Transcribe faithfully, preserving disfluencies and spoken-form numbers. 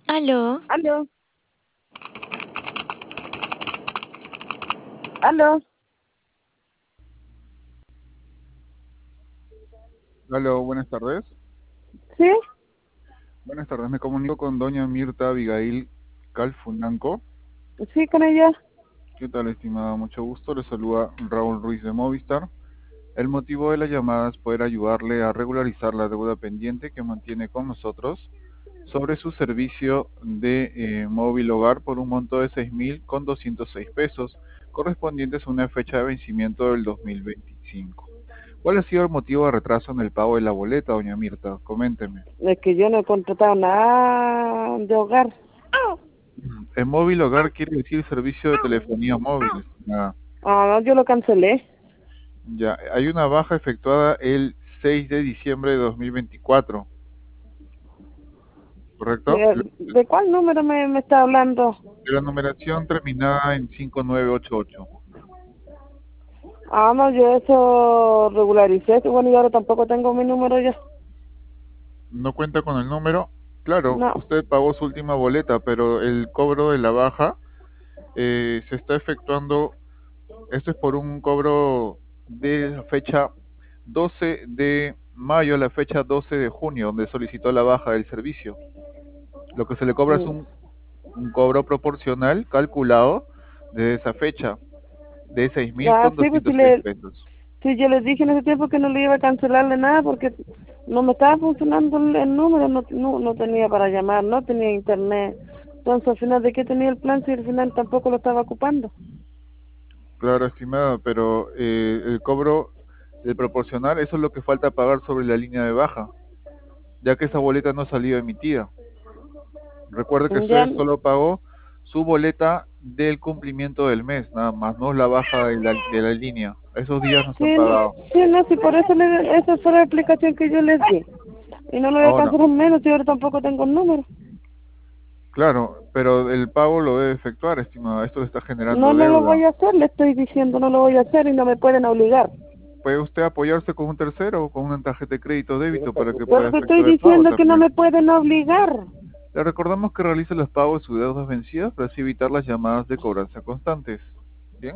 Aló, Aló, aló, Hola, buenas tardes. ¿sí? Buenas tardes, me comunico con doña Mirta Abigail Calfunanco. Sí, con ella. ¿Qué tal, estimada? Mucho gusto. Le saluda Raúl Ruiz de Movistar. El motivo de la llamada es poder ayudarle a regularizar la deuda pendiente que mantiene con nosotros sobre su servicio de eh, móvil hogar por un monto de seis mil con doscientos seis pesos, correspondientes a una fecha de vencimiento del dos mil veinticinco. ¿Cuál ha sido el motivo de retraso en el pago de la boleta, doña Mirta? Coménteme. Es que yo no he contratado nada de hogar. En móvil hogar quiere decir servicio de telefonía móvil. Ah, Ah, no, yo lo cancelé. ya, hay una baja efectuada el seis de diciembre de dos mil veinticuatro, ¿correcto? ¿De, La, de cuál número me, me está hablando? la numeración terminada en cinco nueve ocho ocho. Ah, no, yo eso regularicé. Que bueno, y ahora tampoco tengo mi número ya. ¿No cuenta con el número? Claro, No. usted pagó su última boleta, pero el cobro de la baja eh, se está efectuando. Esto es por un cobro de la fecha doce de mayo a la fecha doce de junio, donde solicitó la baja del servicio. Lo que se le cobra es Mm. un, un cobro proporcional calculado de esa fecha, de seis mil Ah, con sí, pues si, doscientos seis le, pesos. si yo les dije en ese tiempo que no le iba a cancelarle nada porque no me estaba funcionando el, el número, no, no, no tenía para llamar, no tenía internet. Entonces, al final, ¿de qué tenía el plan si al final tampoco lo estaba ocupando? Claro, estimada, pero eh, el cobro del proporcional, eso es lo que falta pagar sobre la línea de baja, ya que esa boleta no ha salido emitida. Recuerde que Ya, usted solo pagó su boleta del cumplimiento del mes, nada más, no la baja de la, de la línea. Esos días no se han sí, no, pagado. sí, no, sí, por eso le, esa fue la explicación que yo les di. Y no lo voy a Ahora, cancelar menos, si ahora tampoco tengo el número. claro, pero el pago lo debe efectuar, estimada. Esto le está No, generando no lo deuda. voy a hacer, le estoy diciendo, no lo voy a hacer y no me pueden obligar. Puede usted apoyarse con un tercero o con una tarjeta de crédito o débito para que pueda Pero te estoy efectuar el pago diciendo que no también. me pueden obligar. Le recordamos que realice los pagos de sus deudas vencidas para así evitar las llamadas de cobranza constantes.